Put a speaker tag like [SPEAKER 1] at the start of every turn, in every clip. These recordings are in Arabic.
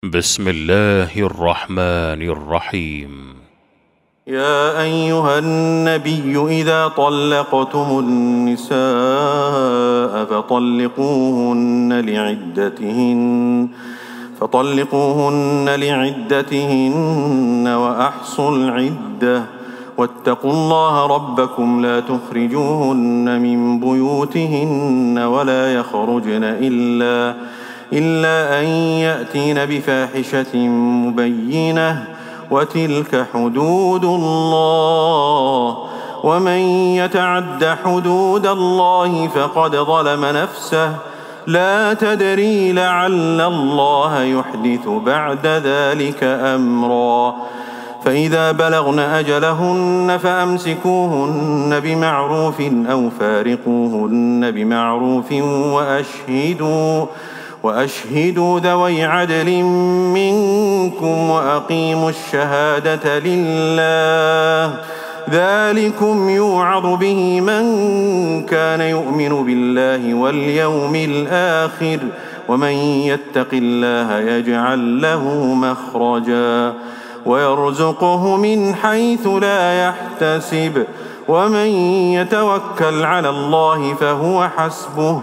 [SPEAKER 1] بسم الله الرحمن الرحيم.
[SPEAKER 2] يا أيها النبي إذا طلقتم النساء فطلقوهن لعدتهن وأحصوا العدة واتقوا الله ربكم لا تخرجوهن من بيوتهن ولا يخرجن إلا أن يأتين بفاحشة مبينة وتلك حدود الله ومن يتعد حدود الله فقد ظلم نفسه لا تدري لعل الله يحدث بعد ذلك أمرا فإذا بلغن أجلهن فأمسكوهن بمعروف أو فارقوهن بمعروف وأشهدوا ذوي عدل منكم وأقيموا الشهادة لله ذلكم يوعظ به من كان يؤمن بالله واليوم الآخر ومن يتق الله يجعل له مخرجا ويرزقه من حيث لا يحتسب ومن يتوكل على الله فهو حسبه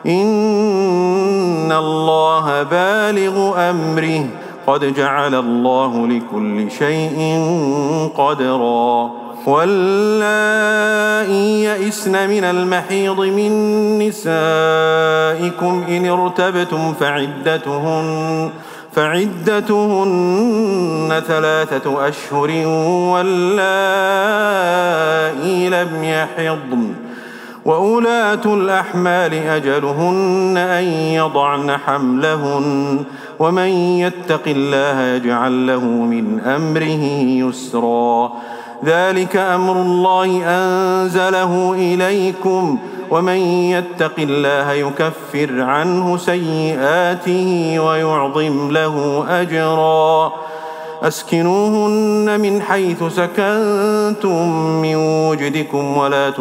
[SPEAKER 2] إن الله بالغ أمره قد جعل الله لكل شيء قدرا واللائي يئسن من المحيض من نسائكم إن ارتبتم فعدتهن 3 أشهر واللائي لم يحضن وأولاة الأحمال أجلهن أن يضعن حملهن ومن يتق الله يجعل له من أمره يسرا ذلك أمر الله أنزله إليكم ومن يتق الله يكفر عنه سيئاته ويعظم له أجرا أسكنوهن من حيث سكنتم من وجدكم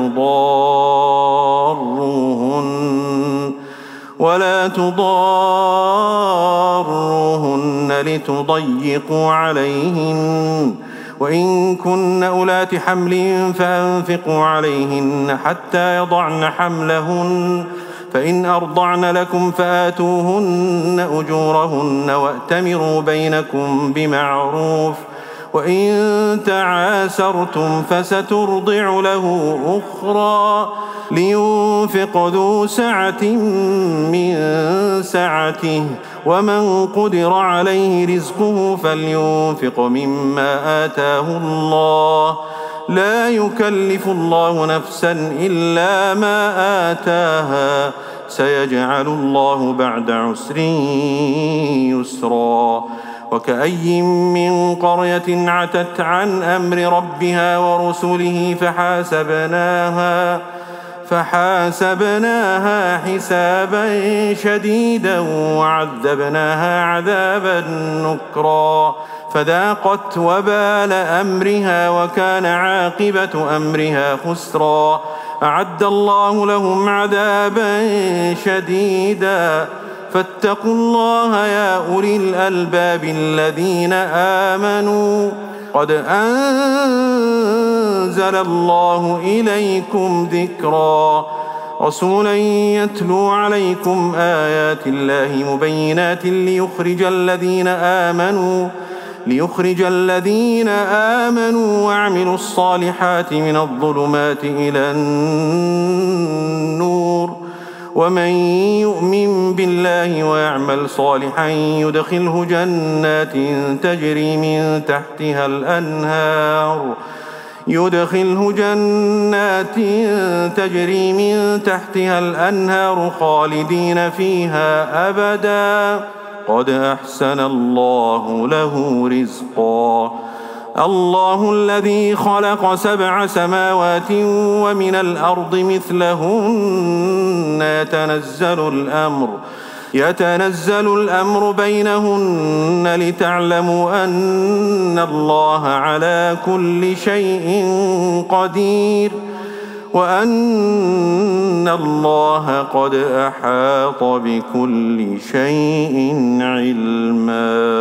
[SPEAKER 2] ولا تضاروهن لتضيقوا عليهن وإن كن أولات حمل فأنفقوا عليهن حتى يضعن حملهن فإن أرضعن لكم فآتوهن أجورهن وأتمروا بينكم بمعروف وإن تعاسرتم فسترضع له أخرى لينفق ذو سعة من سعته ومن قدر عليه رزقه فلينفق مما آتاه الله لا يكلف الله نفسا إلا ما آتاها سيجعل الله بعد عسر يسرا وكأي من قرية عتت عن أمر ربها ورسله فحاسبناها حسابا شديدا وعذبناها عذابا نكرا فذاقت وبال أمرها وكان عاقبة أمرها خسرا أعد الله لهم عذابا شديدا فاتقوا الله يا أولي الألباب الذين آمنوا قد أنزل الله إليكم ذكرا رسولا يتلو عليكم آيات الله مبينات ليخرج الذين آمنوا وعملوا الصالحات من الظلمات إلى النور ومن يؤمن بالله ويعمل صالحا يدخله جنات تجري من تحتها الأنهار خالدين فيها أبدا قد أحسن الله له رزقا الله الذي خلق 7 سماوات ومن الأرض مثلهن يتنزل الأمر بينهن لتعلموا أن الله على كل شيء قدير وأن الله قد أحاط بكل شيء علما.